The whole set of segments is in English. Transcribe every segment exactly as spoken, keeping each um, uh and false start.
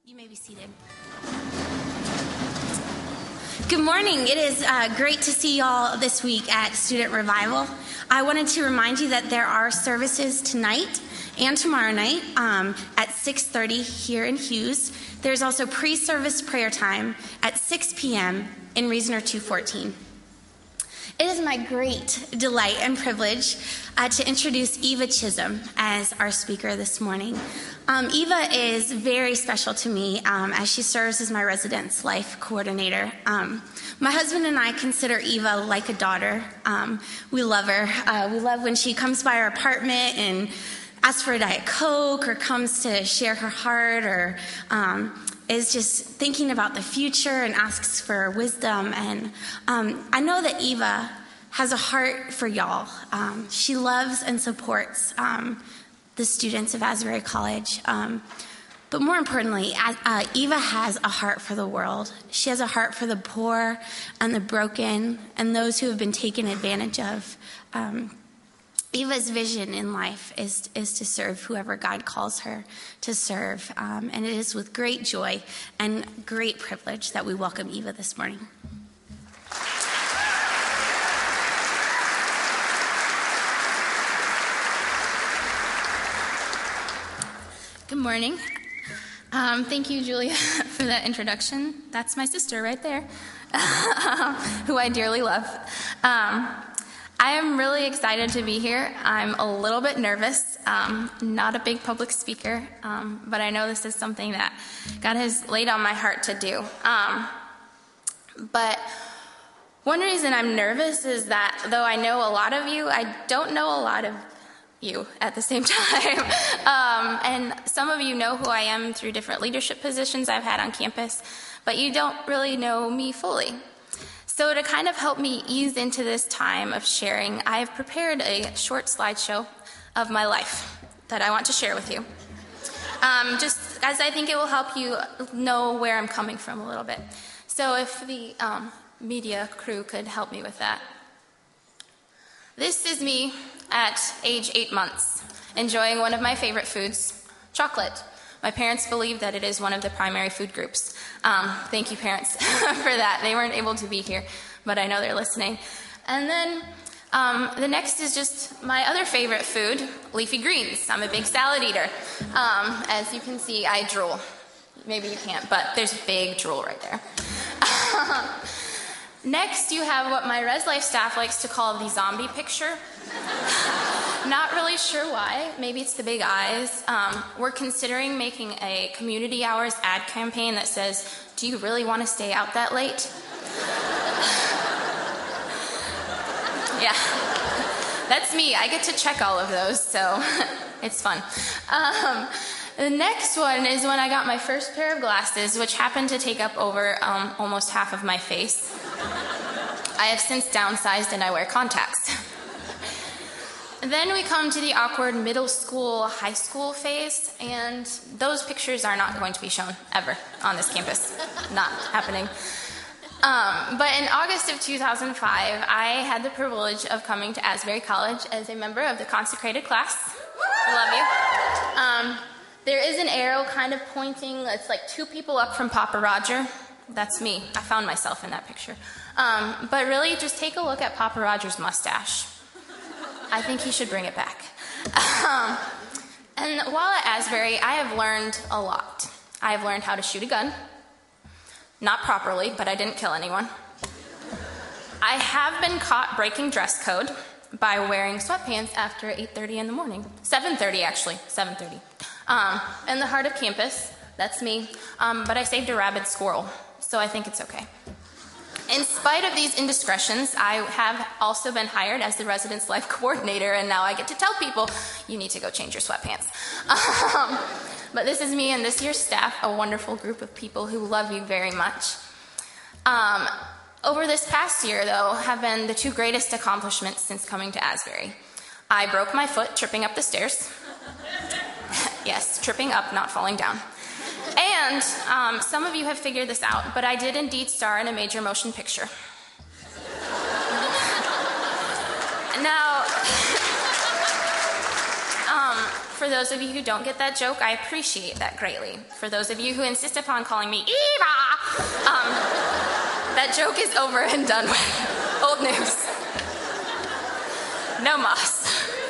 You may be seated. Good morning. It is uh, great to see y'all this week at Student Revival. I wanted to remind you that there are services tonight and tomorrow night um, at six thirty here in Hughes. There's also pre-service prayer time at six p.m. in Reasoner two fourteen. It is my great delight and privilege uh, to introduce Eva Chisholm as our speaker this morning. Um, Eva is very special to me um, as she serves as my residence life coordinator. Um, my husband and I consider Eva like a daughter. Um, we love her. Uh, we love when she comes by our apartment and asks for a Diet Coke or comes to share her heart or um, is just thinking about the future and asks for wisdom. And um, I know that Eva has a heart for y'all. Um, she loves and supports um, the students of Asbury College. Um, but more importantly, uh, Eva has a heart for the world. She has a heart for the poor and the broken and those who have been taken advantage of. Um, Eva's vision in life is, is to serve whoever God calls her to serve. Um, and it is with great joy and great privilege that we welcome Eva this morning. Good morning. Um, thank you, Julia, for that introduction. That's my sister right there, who I dearly love. Um, I am really excited to be here. I'm a little bit nervous, um, not a big public speaker, um, but I know this is something that God has laid on my heart to do. Um, but one reason I'm nervous is that though I know a lot of you, I don't know a lot of you at the same time. um, and some of you know who I am through different leadership positions I've had on campus, but you don't really know me fully. So to kind of help me ease into this time of sharing, I have prepared a short slideshow of my life that I want to share with you. Um, just as I think it will help you know where I'm coming from a little bit. So if the um, media crew could help me with that. This is me at age eight months, enjoying one of my favorite foods, chocolate. My parents believe that it is one of the primary food groups. Um, thank you, parents, for that. They weren't able to be here, but I know they're listening. And then um, the next is just my other favorite food, leafy greens. I'm a big salad eater. Um, as you can see, I drool. Maybe you can't, but there's big drool right there. Next, you have what my Res Life staff likes to call the zombie picture. Not really sure why. Maybe it's the big eyes. Um, we're considering making a community hours ad campaign that says, "Do you really want to stay out that late?" Yeah, that's me. I get to check all of those, so it's fun. Um, the next one is when I got my first pair of glasses, which happened to take up over um, almost half of my face. I have since downsized and I wear contacts. Then we come to the awkward middle school, high school phase, and those pictures are not going to be shown ever on this campus. Not happening. Um, but in August of two thousand five, I had the privilege of coming to Asbury College as a member of the consecrated class. I love you. Um, there is an arrow kind of pointing, it's like two people up from Papa Roger. That's me. I found myself in that picture. Um, but really, just take a look at Papa Roger's mustache. I think he should bring it back. Um, and while at Asbury, I have learned a lot. I have learned how to shoot a gun. Not properly, but I didn't kill anyone. I have been caught breaking dress code by wearing sweatpants after eight thirty in the morning. seven thirty, actually. seven thirty. Um, in the heart of campus. That's me. Um, but I saved a rabid squirrel, so I think it's okay. In spite of these indiscretions, I have also been hired as the residence life coordinator, and now I get to tell people, you need to go change your sweatpants. Um, but this is me and this year's staff, a wonderful group of people who love you very much. Um, over this past year, though, have been the two greatest accomplishments since coming to Asbury. I broke my foot tripping up the stairs. Yes, tripping up, not falling down. And um, some of you have figured this out, but I did indeed star in a major motion picture. Now, um, for those of you who don't get that joke, I appreciate that greatly. For those of you who insist upon calling me Eva, um, that joke is over and done with. Old news. No moss.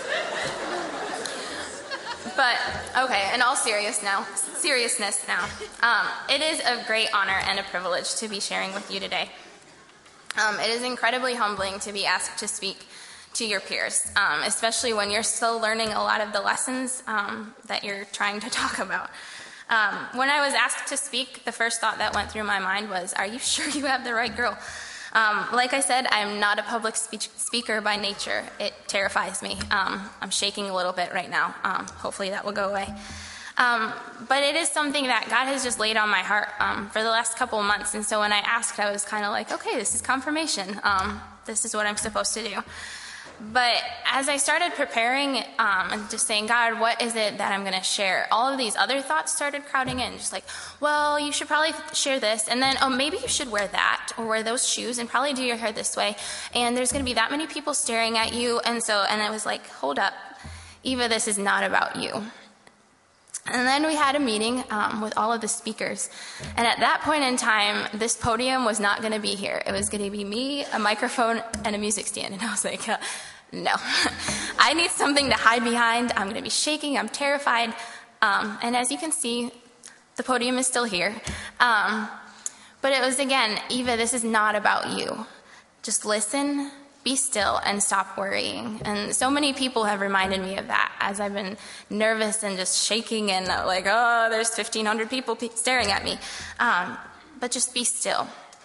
But, okay, in all serious now, seriousness now, um, it is a great honor and a privilege to be sharing with you today. Um, it is incredibly humbling to be asked to speak to your peers, um, especially when you're still learning a lot of the lessons um, that you're trying to talk about. Um, when I was asked to speak, the first thought that went through my mind was, are you sure you have the right girl? Um, like I said, I'm not a public speech speaker by nature. It terrifies me. Um, I'm shaking a little bit right now. Um, hopefully that will go away. Um, but it is something that God has just laid on my heart um, for the last couple of months. And so when I asked, I was kind of like, okay, this is confirmation. Um, this is what I'm supposed to do. But as I started preparing um, and just saying, God, what is it that I'm going to share? All of these other thoughts started crowding in, just like, well, you should probably share this. And then, oh, maybe you should wear that or wear those shoes and probably do your hair this way. And there's going to be that many people staring at you. And so, and I was like, hold up, Eva, this is not about you. And then we had a meeting um, with all of the speakers. And at that point in time, this podium was not going to be here. It was going to be me, a microphone, and a music stand. And I was like, uh, no. I need something to hide behind. I'm going to be shaking. I'm terrified. Um, and as you can see, the podium is still here. Um, but it was, again, Eva, this is not about you. Just listen, be still, and stop worrying. And so many people have reminded me of that as I've been nervous and just shaking and like, oh, there's fifteen hundred people staring at me. Um, but just be still.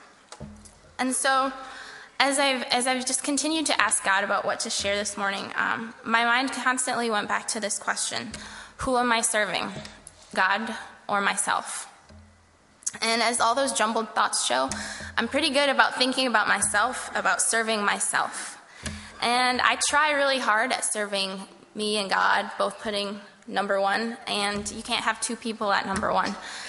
And so as I've, as I've just continued to ask God about what to share this morning, um, my mind constantly went back to this question: who am I serving, God or myself? And as all those jumbled thoughts show, I'm pretty good about thinking about myself, about serving myself. And I try really hard at serving me and God, both putting number one, and you can't have two people at number one.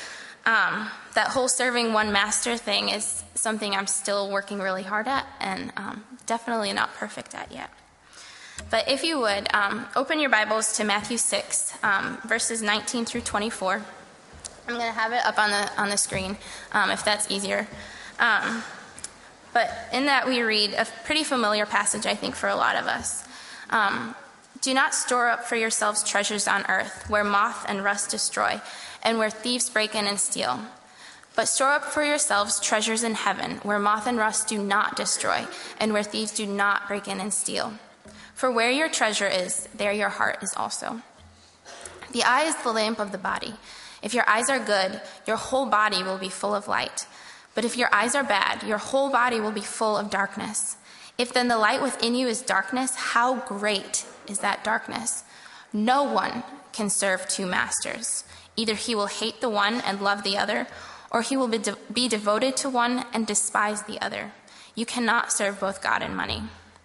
Um, that whole serving one master thing is something I'm still working really hard at, and um, definitely not perfect at yet. But if you would, um, open your Bibles to Matthew six, um, verses nineteen through twenty-four. I'm going to have it up on the on the screen, um, if that's easier. Um, but in that we read a pretty familiar passage, I think, for a lot of us. Um, Do not store up for yourselves treasures on earth, where moth and rust destroy, and where thieves break in and steal. But store up for yourselves treasures in heaven, where moth and rust do not destroy, and where thieves do not break in and steal. For where your treasure is, there your heart is also. The eye is the lamp of the body. If your eyes are good, your whole body will be full of light. But if your eyes are bad, your whole body will be full of darkness. If then the light within you is darkness, how great is that darkness? No one can serve two masters. Either he will hate the one and love the other, or he will be, de- be devoted to one and despise the other. You cannot serve both God and money.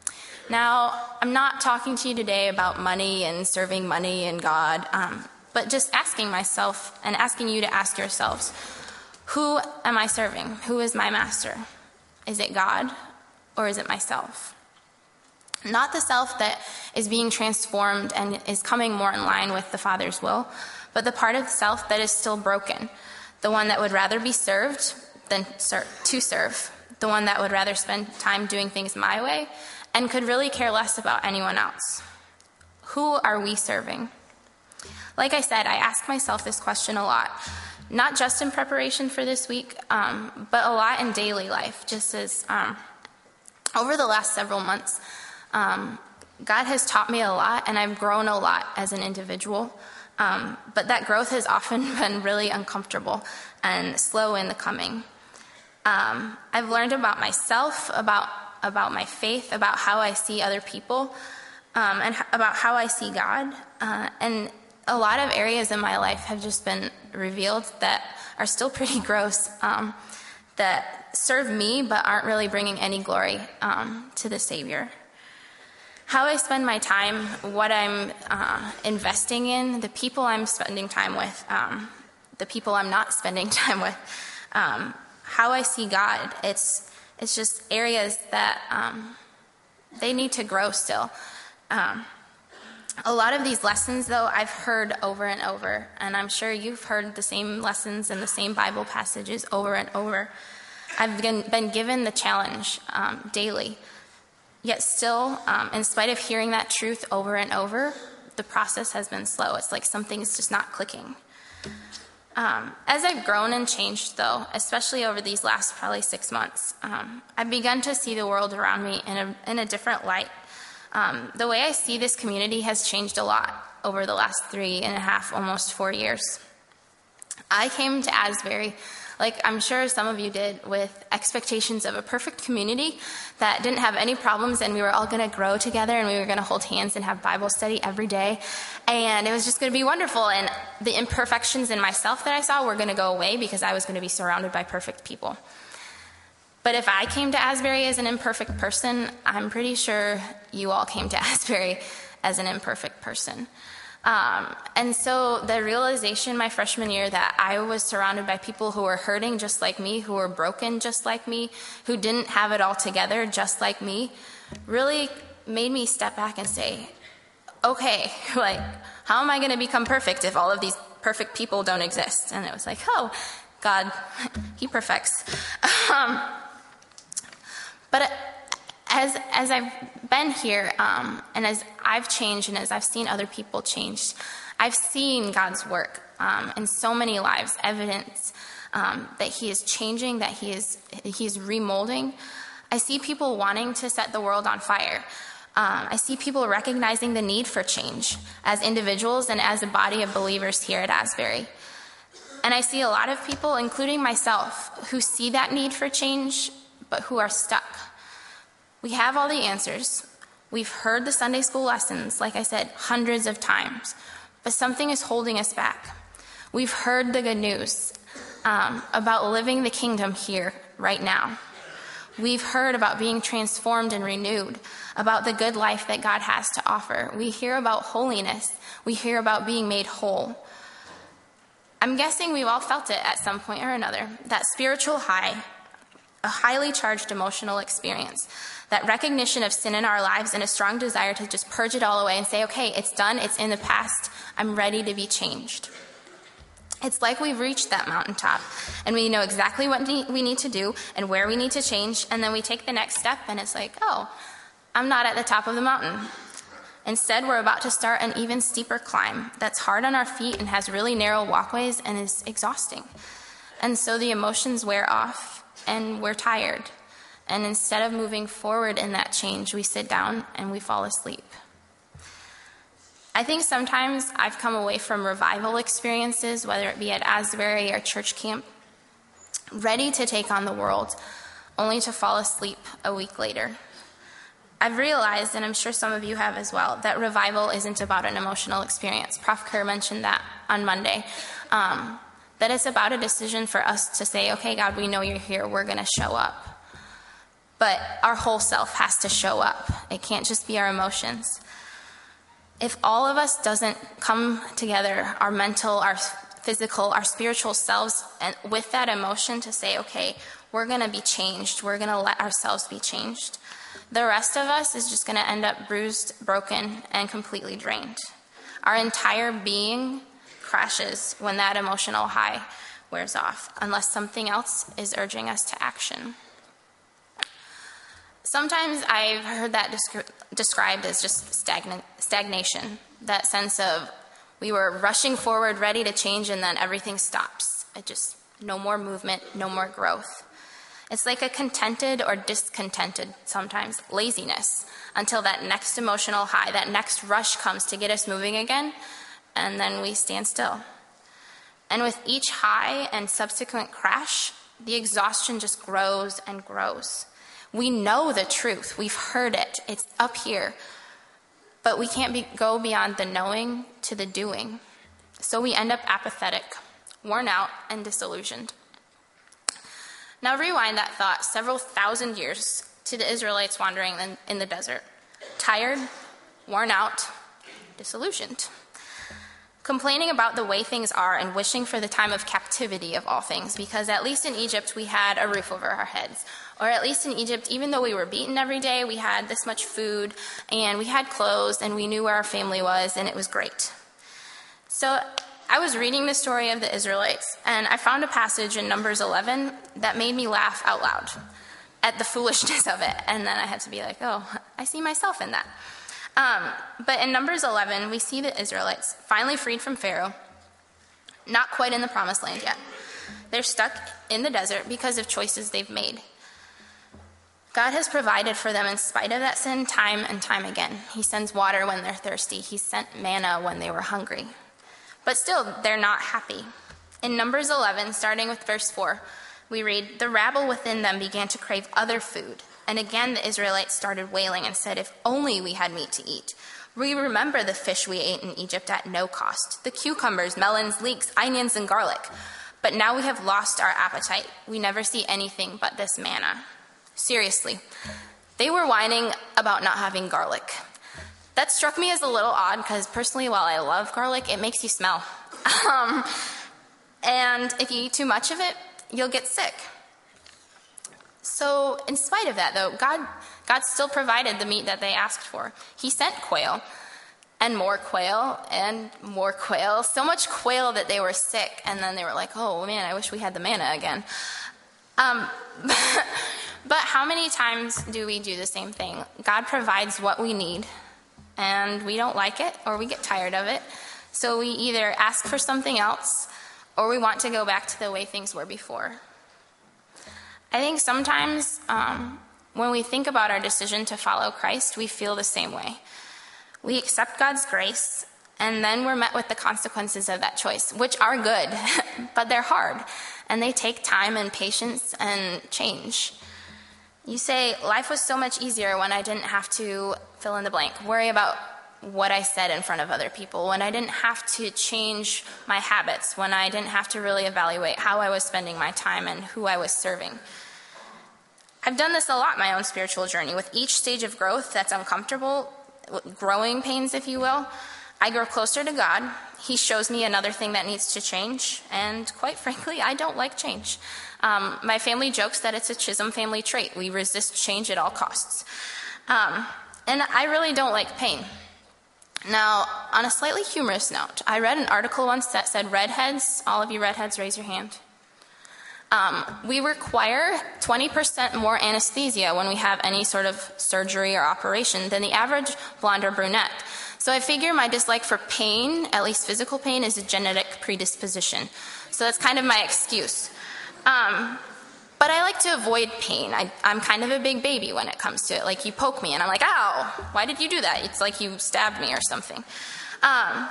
Now, I'm not talking to you today about money and serving money and God, um, but just asking myself and asking you to ask yourselves, who am I serving? Who is my master? Is it God or is it myself? Not the self that is being transformed and is coming more in line with the Father's will, but the part of the self that is still broken, the one that would rather be served than ser- to serve, the one that would rather spend time doing things my way and could really care less about anyone else. Who are we serving? Like I said, I ask myself this question a lot, not just in preparation for this week, um, but a lot in daily life, just as um, over the last several months, um, God has taught me a lot, and I've grown a lot as an individual, um, but that growth has often been really uncomfortable and slow in the coming. Um, I've learned about myself, about, about my faith, about how I see other people, um, and h- about how I see God, uh, and a lot of areas in my life have just been revealed that are still pretty gross, um, that serve me but aren't really bringing any glory um, to the Savior. How I spend my time, what I'm uh, investing in, the people I'm spending time with, um, the people I'm not spending time with, um, how I see God, it's it's just areas that um, they need to grow still. Um, A lot of these lessons, though, I've heard over and over, and I'm sure you've heard the same lessons and the same Bible passages over and over. I've been, been given the challenge um, daily. Yet still, um, in spite of hearing that truth over and over, the process has been slow. It's like something's just not clicking. Um, as I've grown and changed, though, especially over these last probably six months, um, I've begun to see the world around me in a, in a different light. Um, the way I see this community has changed a lot over the last three and a half, almost four years. I came to Asbury, like I'm sure some of you did, with expectations of a perfect community that didn't have any problems, and we were all going to grow together, and we were going to hold hands and have Bible study every day, and it was just going to be wonderful, and the imperfections in myself that I saw were going to go away because I was going to be surrounded by perfect people. But if I came to Asbury as an imperfect person, I'm pretty sure you all came to Asbury as an imperfect person. Um, and so the realization my freshman year that I was surrounded by people who were hurting just like me, who were broken just like me, who didn't have it all together just like me, really made me step back and say, okay, like, how am I going to become perfect if all of these perfect people don't exist? And it was like, oh, God, he perfects. Um, but as as I've been here, um, and as I've changed, and as I've seen other people change, I've seen God's work um, in so many lives, evidence um, that He is changing, that He is He is remolding. I see people wanting to set the world on fire. Um, I see people recognizing the need for change as individuals and as a body of believers here at Asbury. And I see a lot of people, including myself, who see that need for change, but who are stuck. We have all the answers. We've heard the Sunday school lessons, like I said, hundreds of times, but something is holding us back. We've heard the good news um, about living the kingdom here, right now. We've heard about being transformed and renewed, about the good life that God has to offer. We hear about holiness. We hear about being made whole. I'm guessing we've all felt it at some point or another, that spiritual high, a highly charged emotional experience, that recognition of sin in our lives and a strong desire to just purge it all away and say, okay, it's done, it's in the past, I'm ready to be changed. It's like we've reached that mountaintop, and we know exactly what we need to do and where we need to change, and then we take the next step, and it's like, oh, I'm not at the top of the mountain. Instead, we're about to start an even steeper climb that's hard on our feet and has really narrow walkways and is exhausting. And so the emotions wear off, and we're tired. And instead of moving forward in that change, we sit down and we fall asleep. I think sometimes I've come away from revival experiences, whether it be at Asbury or church camp, ready to take on the world, only to fall asleep a week later. I've realized, and I'm sure some of you have as well, that revival isn't about an emotional experience. Professor Kerr mentioned that on Monday. Um, that it's about a decision for us to say, okay, God, we know you're here, we're going to show up. But our whole self has to show up. It can't just be our emotions. If all of us doesn't come together, our mental, our physical, our spiritual selves, and with that emotion to say, okay, we're going to be changed, we're going to let ourselves be changed, the rest of us is just going to end up bruised, broken, and completely drained. Our entire being crashes when that emotional high wears off, unless something else is urging us to action. Sometimes I've heard that descri- described as just stagnant, stagnation, that sense of we were rushing forward, ready to change, and then everything stops. It just, no more movement, no more growth. It's like a contented or discontented, sometimes, laziness, until that next emotional high, that next rush comes to get us moving again, and then we stand still. And with each high and subsequent crash, the exhaustion just grows and grows. We know the truth. We've heard it. It's up here. But we can't be, go beyond the knowing to the doing. So we end up apathetic, worn out, and disillusioned. Now rewind that thought several thousand years to the Israelites wandering in, in the desert. Tired, worn out, disillusioned. complaining about the way things are and wishing for the time of captivity of all things, because at least in Egypt we had a roof over our heads. Or at least in Egypt, even though we were beaten every day, we had this much food, and we had clothes, and we knew where our family was, and it was great. So I was reading the story of the Israelites, and I found a passage in Numbers eleven that made me laugh out loud at the foolishness of it. And then I had to be like, oh, I see myself in that. Um, but in Numbers eleven, we see the Israelites finally freed from Pharaoh, not quite in the promised land yet. They're stuck in the desert because of choices they've made. God has provided for them in spite of that sin time and time again. He sends water when they're thirsty. He sent manna when they were hungry. But still, they're not happy. In Numbers eleven, starting with verse four, we read, "The rabble within them began to crave other food. And again the Israelites started wailing and said, 'If only we had meat to eat. We remember the fish we ate in Egypt at no cost, the cucumbers, melons, leeks, onions, and garlic. But now we have lost our appetite. We never see anything but this manna.'" Seriously, they were whining about not having garlic. That struck me as a little odd because personally, while I love garlic, it makes you smell. Um, and if you eat too much of it, you'll get sick. So in spite of that, though, God, God still provided the meat that they asked for. He sent quail, and more quail, and more quail. So much quail that they were sick, and then they were like, oh man, I wish we had the manna again. Um, but how many times do we do the same thing? God provides what we need, and we don't like it, or we get tired of it. So we either ask for something else, or we want to go back to the way things were before. I think sometimes um, when we think about our decision to follow Christ, we feel the same way. We accept God's grace, and then we're met with the consequences of that choice, which are good, but they're hard, and they take time and patience and change. You say, life was so much easier when I didn't have to fill in the blank, worry about what I said in front of other people, when I didn't have to change my habits, when I didn't have to really evaluate how I was spending my time and who I was serving. I've done this a lot in my own spiritual journey. With each stage of growth that's uncomfortable, growing pains, if you will, I grow closer to God. He shows me another thing that needs to change, and quite frankly, I don't like change. Um, my family jokes that it's a Chisholm family trait. We resist change at all costs. Um, and I really don't like pain. Now, on a slightly humorous note, I read an article once that said redheads, all of you redheads, raise your hand. Um, we require twenty percent more anesthesia when we have any sort of surgery or operation than the average blonde or brunette. So I figure my dislike for pain, at least physical pain, is a genetic predisposition. So that's kind of my excuse. Um, but I like to avoid pain. I, I'm kind of a big baby when it comes to it. Like, you poke me and I'm like, ow, why did you do that? It's like you stabbed me or something. Um,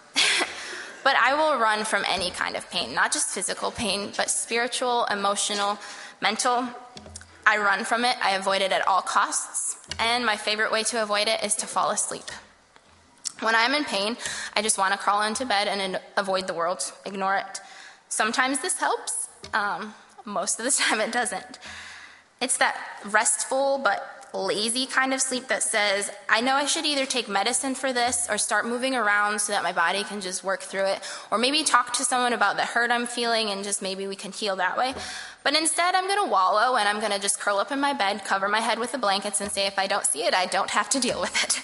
but I will run from any kind of pain, not just physical pain, but spiritual, emotional, mental. I run from it. I avoid it at all costs. And my favorite way to avoid it is to fall asleep. When I'm in pain, I just want to crawl into bed and avoid the world, ignore it. Sometimes this helps. Um, most of the time it doesn't. It's that restful but lazy kind of sleep that says, I know I should either take medicine for this or start moving around so that my body can just work through it, or maybe talk to someone about the hurt I'm feeling and just maybe we can heal that way. But instead, I'm going to wallow and I'm going to just curl up in my bed, cover my head with the blankets, and say if I don't see it, I don't have to deal with it.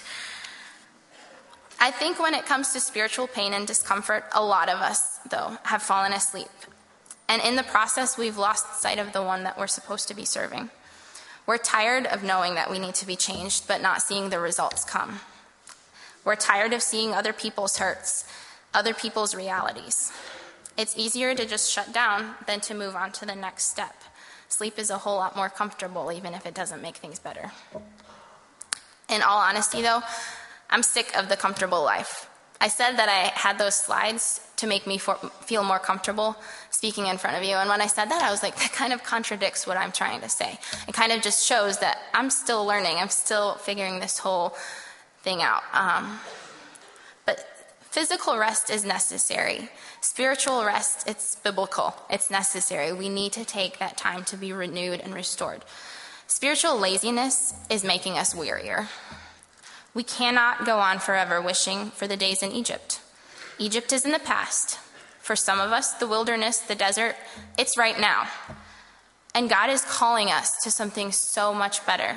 I think when it comes to spiritual pain and discomfort, a lot of us, though, have fallen asleep. And in the process, we've lost sight of the one that we're supposed to be serving. We're tired of knowing that we need to be changed, but not seeing the results come. We're tired of seeing other people's hurts, other people's realities. It's easier to just shut down than to move on to the next step. Sleep is a whole lot more comfortable, even if it doesn't make things better. In all honesty, though, I'm sick of the comfortable life. I said that I had those slides to make me for, feel more comfortable speaking in front of you. And when I said that, I was like, that kind of contradicts what I'm trying to say. It kind of just shows that I'm still learning. I'm still figuring this whole thing out. Um, but physical rest is necessary. Spiritual rest, it's biblical. It's necessary. We need to take that time to be renewed and restored. Spiritual laziness is making us wearier. We cannot go on forever wishing for the days in Egypt. Egypt is in the past. For some of us, the wilderness, the desert, it's right now. And God is calling us to something so much better.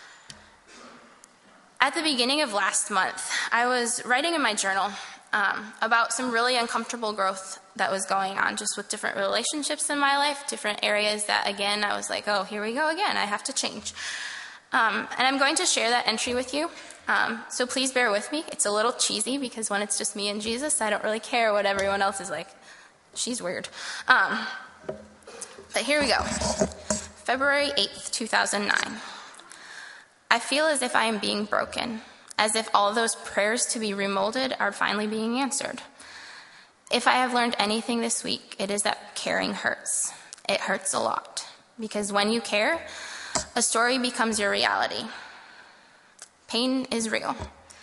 At the beginning of last month, I was writing in my journal um, about some really uncomfortable growth that was going on just with different relationships in my life, different areas that, again, I was like, oh, here we go again, I have to change. Um, and I'm going to share that entry with you. Um, so please bear with me. It's a little cheesy because when it's just me and Jesus, I don't really care what everyone else is like. She's weird. Um, but here we go. February eighth, two thousand nine. I feel as if I am being broken, as if all those prayers to be remolded are finally being answered. If I have learned anything this week, it is that caring hurts. It hurts a lot. Because when you care, a story becomes your reality. Pain is real.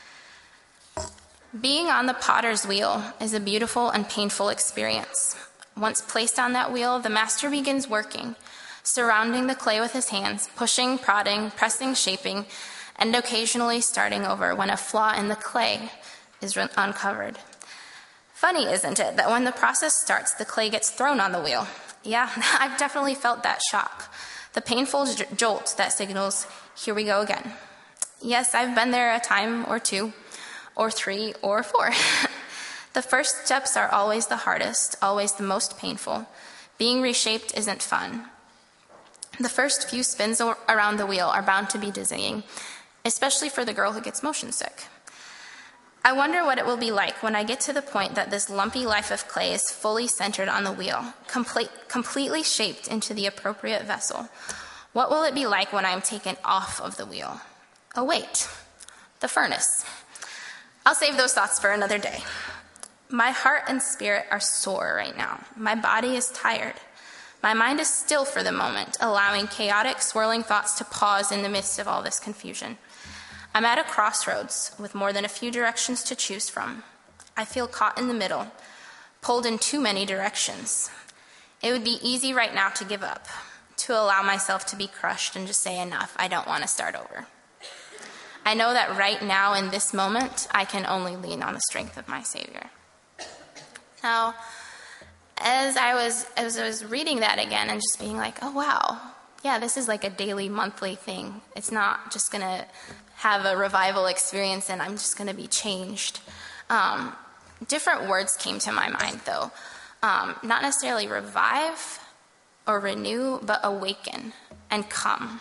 Being on the potter's wheel is a beautiful and painful experience. Once placed on that wheel, the master begins working, surrounding the clay with his hands, pushing, prodding, pressing, shaping, and occasionally starting over when a flaw in the clay is re- uncovered. Funny, isn't it, that when the process starts, the clay gets thrown on the wheel? Yeah, I've definitely felt that shock. The painful j- jolt that signals, here we go again. Yes, I've been there a time or two, or three, or four. The first steps are always the hardest, always the most painful. Being reshaped isn't fun. The first few spins around the wheel are bound to be dizzying, especially for the girl who gets motion sick. I wonder what it will be like when I get to the point that this lumpy life of clay is fully centered on the wheel, complete, completely shaped into the appropriate vessel. What will it be like when I'm taken off of the wheel? Oh wait, the furnace. I'll save those thoughts for another day. My heart and spirit are sore right now. My body is tired. My mind is still for the moment, allowing chaotic, swirling thoughts to pause in the midst of all this confusion. I'm at a crossroads with more than a few directions to choose from. I feel caught in the middle, pulled in too many directions. It would be easy right now to give up, to allow myself to be crushed and just say, enough, I don't want to start over. I know that right now in this moment, I can only lean on the strength of my Savior. Now, As I was as I was reading that again and just being like, oh, wow, yeah, this is like a daily, monthly thing. It's not just going to have a revival experience and I'm just going to be changed. Um, different words came to my mind, though. Um, not necessarily revive or renew, but awaken and come.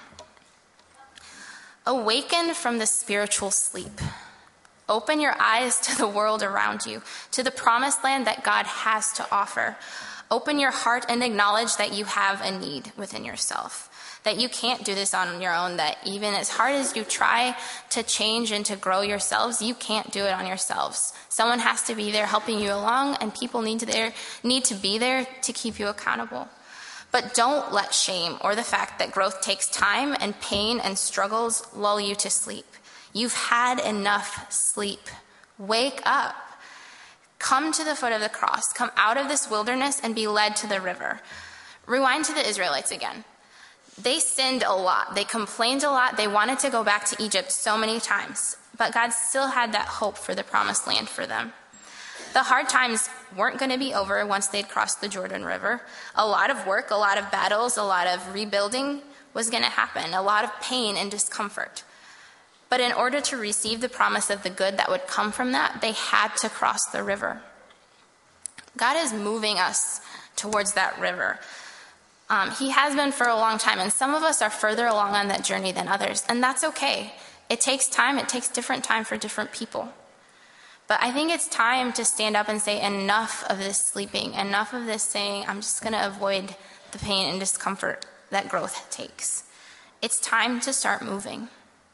Awaken from the spiritual sleep. Open your eyes to the world around you, to the promised land that God has to offer. Open your heart and acknowledge that you have a need within yourself, that you can't do this on your own, that even as hard as you try to change and to grow yourselves, you can't do it on yourselves. Someone has to be there helping you along, and people need to, there, need to be there to keep you accountable. But don't let shame or the fact that growth takes time and pain and struggles lull you to sleep. You've had enough sleep. Wake up. Come to the foot of the cross. Come out of this wilderness and be led to the river. Rewind to the Israelites again. They sinned a lot. They complained a lot. They wanted to go back to Egypt so many times. But God still had that hope for the promised land for them. The hard times weren't going to be over once they'd crossed the Jordan River. A lot of work, a lot of battles, a lot of rebuilding was going to happen. A lot of pain and discomfort. But in order to receive the promise of the good that would come from that, they had to cross the river. God is moving us towards that river. Um, he has been for a long time, and some of us are further along on that journey than others, and that's okay. It takes time. It takes different time for different people. But I think it's time to stand up and say, enough of this sleeping, enough of this saying, I'm just going to avoid the pain and discomfort that growth takes. It's time to start moving.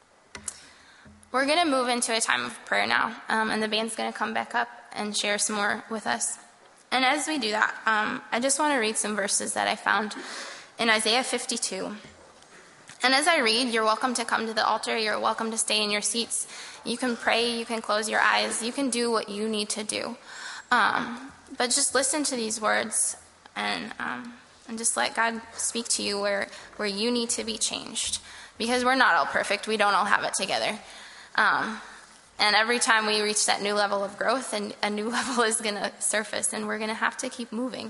We're going to move into a time of prayer now, um, and the band's going to come back up and share some more with us. And as we do that, um, I just want to read some verses that I found in Isaiah fifty-two. And as I read, you're welcome to come to the altar. You're welcome to stay in your seats. You can pray. You can close your eyes. You can do what you need to do. Um, but just listen to these words and um, and just let God speak to you where, where you need to be changed. Because we're not all perfect. We don't all have it together. Um, And every time we reach that new level of growth, and a new level is going to surface, and we're going to have to keep moving.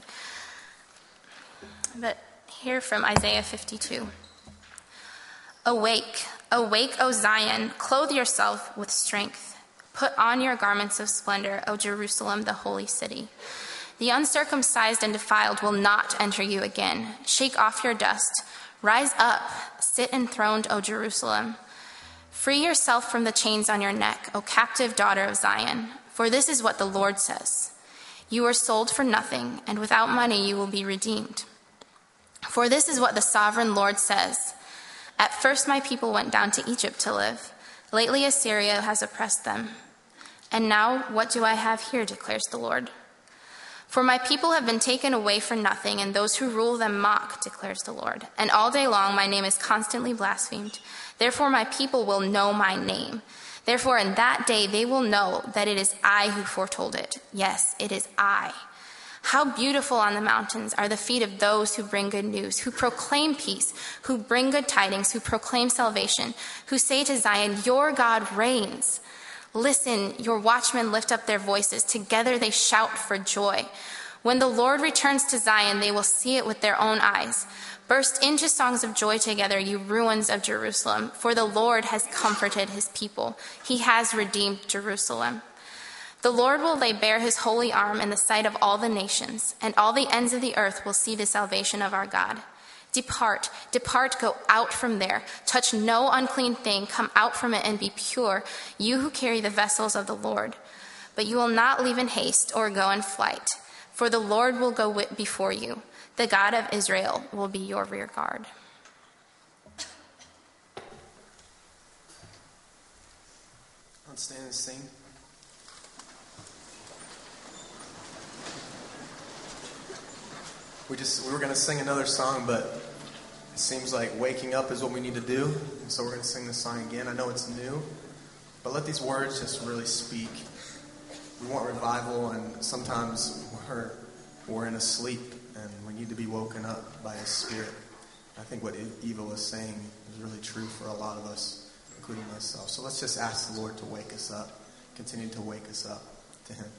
But here from Isaiah fifty-two. Awake, awake, O Zion, clothe yourself with strength. Put on your garments of splendor, O Jerusalem, the holy city. The uncircumcised and defiled will not enter you again. Shake off your dust. Rise up, sit enthroned, O Jerusalem. Free yourself from the chains on your neck, O captive daughter of Zion. For this is what the Lord says. You were sold for nothing, and without money you will be redeemed. For this is what the sovereign Lord says. At first my people went down to Egypt to live. Lately Assyria has oppressed them. And now what do I have here, declares the Lord? For my people have been taken away for nothing, and those who rule them mock, declares the Lord. And all day long my name is constantly blasphemed. Therefore my people will know my name. Therefore in that day they will know that it is I who foretold it. Yes, it is I. How beautiful on the mountains are the feet of those who bring good news, who proclaim peace, who bring good tidings, who proclaim salvation, who say to Zion, your God reigns. Listen, your watchmen lift up their voices. Together they shout for joy. When the Lord returns to Zion, they will see it with their own eyes. Burst into songs of joy together, you ruins of Jerusalem, for the Lord has comforted his people. He has redeemed Jerusalem. The Lord will lay bare his holy arm in the sight of all the nations, and all the ends of the earth will see the salvation of our God. Depart, depart, go out from there. Touch no unclean thing, come out from it and be pure, you who carry the vessels of the Lord. But you will not leave in haste or go in flight, for the Lord will go before you. The God of Israel will be your rear guard. Let's stand and sing. We just we were going to sing another song, but it seems like waking up is what we need to do. And so we're going to sing this song again. I know it's new, but let these words just really speak. We want revival, and sometimes we're, we're in a sleep, and we need to be woken up by His Spirit. I think what Eva was saying is really true for a lot of us, including myself. So let's just ask the Lord to wake us up, continue to wake us up to Him.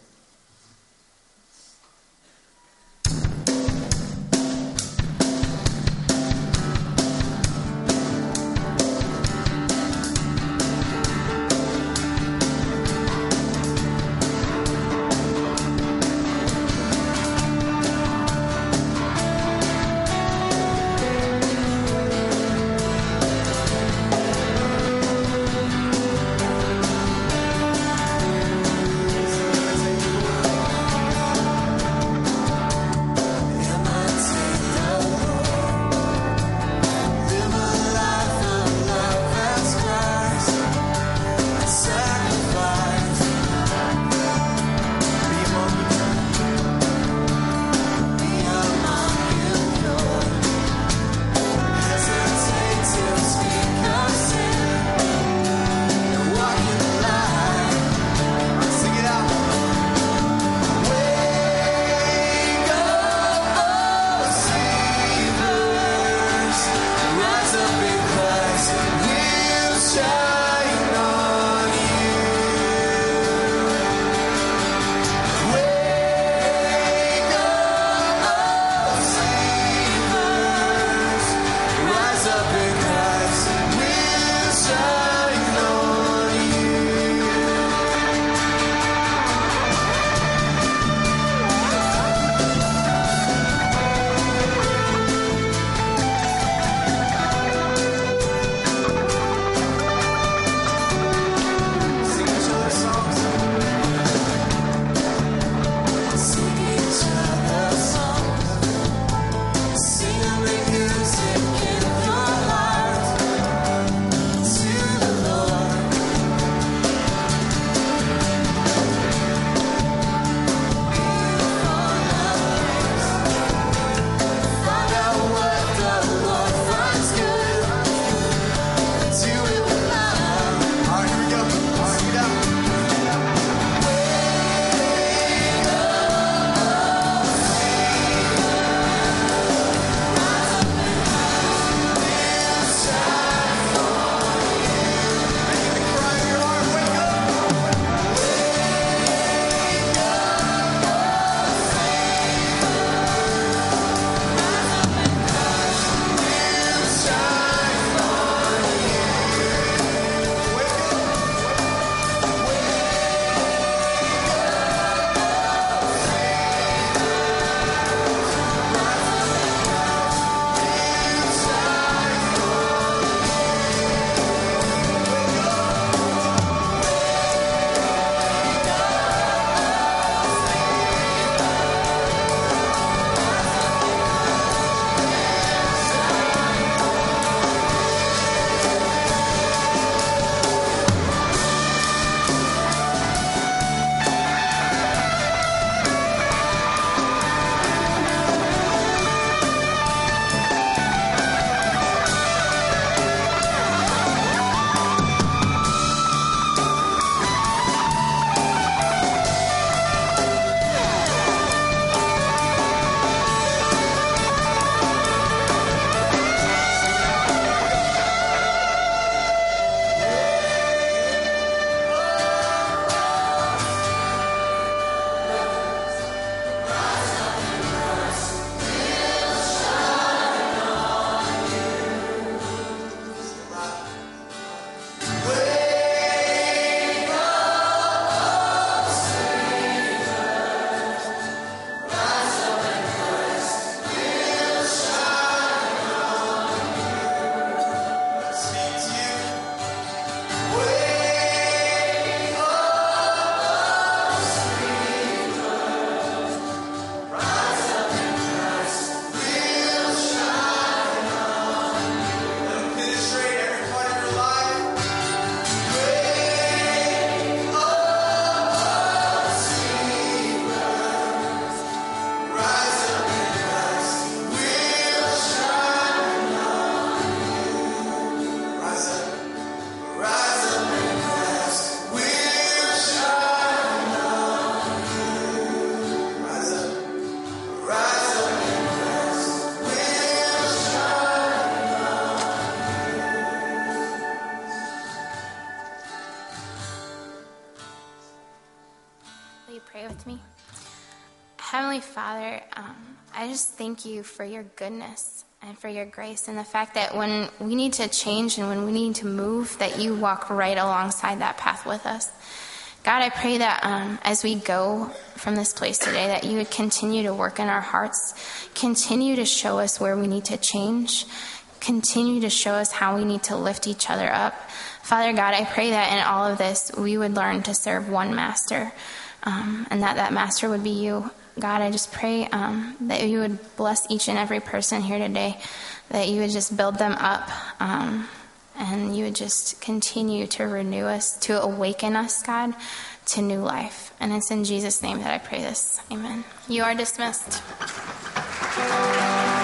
Heavenly Father, um, I just thank you for your goodness and for your grace, and the fact that when we need to change and when we need to move, that you walk right alongside that path with us. God, I pray that um, as we go from this place today, that you would continue to work in our hearts, continue to show us where we need to change, continue to show us how we need to lift each other up. Father God, I pray that in all of this, we would learn to serve one master, um, and that that master would be you. God, I just pray um, that you would bless each and every person here today, that you would just build them up, um, and you would just continue to renew us, to awaken us, God, to new life. And it's in Jesus' name that I pray this. Amen. You are dismissed.